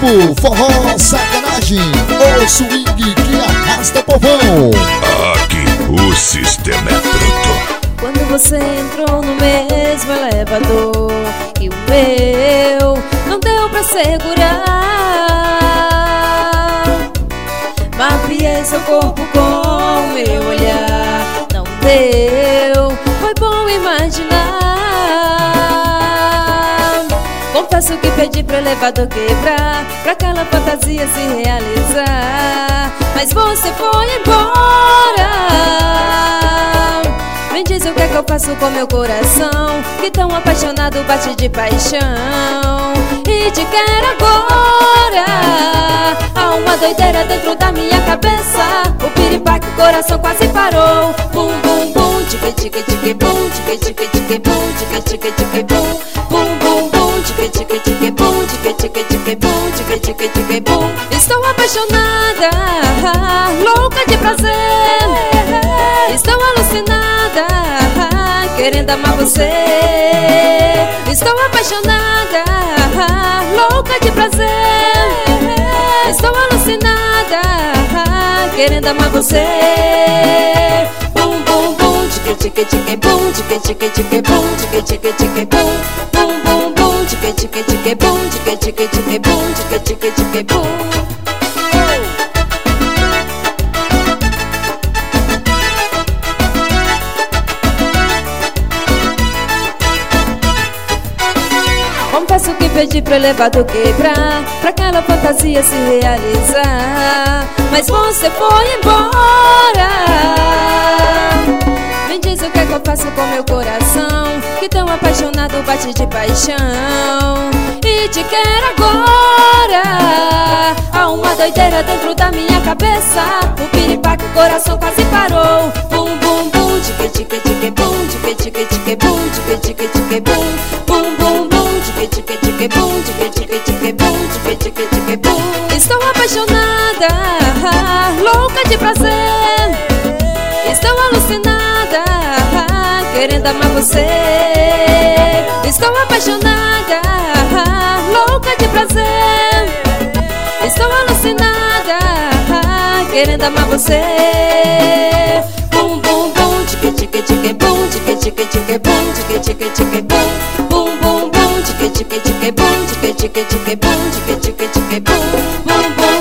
No forró sacanagem, o swing que arrasta povão. Aqui o sistema é bruto. Quando você entrou no mesmo elevador que o meu, não deu pra segurar. Mapeei seu corpo com meu olhar, não deu, foi bom imaginar. Confesso que pedi pro elevador quebrar, pra aquela fantasia se realizar, mas você foi embora. Me diz o que é que eu faço com meu coração, que tão apaixonado bate de paixão e te quero agora. Há uma doideira dentro da minha cabeça, o piripaque, o coração quase parou. Bum, bum, bum, tique, tique, tique, bum, tique, tique, tique, bum, tique, tique, tique, bum. Bum, bum, bum, tique, tique, tique, bum, tique, tique, tique, bum, tique, tique, tique, bum. Estou apaixonada, louca de prazer. Estou alucinada, querendo amar você. Estou apaixonada, louca de prazer. Estou alucinada, querendo amar você. Bum, bum, bum, tique, tique, tique, bum, tique, tique, tique, bum, tique, tique, tique, bum. Bum, bum, bum, tique, tique, tique, bum, tique, tique, tique, bum, tique, tique, tique, bum. Confesso que pedi pro elevador quebrar, pra aquela fantasia se realizar, mas você foi embora. Me diz o que é que eu faço com meu coração, que tão apaixonado bate de paixão e te quero agora. Há uma doideira dentro da minha cabeça, o piripaque, o coração quase parou. Bum, bum, bum, tique, tique, tique, bum, tique, tique, tique, bum, tique, tique, tique, bum. Bum, bum, bum, tique, tique, tique, bum, tique, tique, tique, bum, tique, tique, tique, bum. Estou apaixonada, louca de prazer. Estou alucinada, querendo amar você. Estou apaixonada, louca de prazer. Estou alucinada, querendo amar você. Bum, bum, bum, tique, tique, tique, bum, tique, tique, tique, bum, tique, tique, tique, bum. Bum, bum, bum, tique, tique, tique, bum, tique, tique, tique, bum, tique, tique, tique, bum. Bum, bum.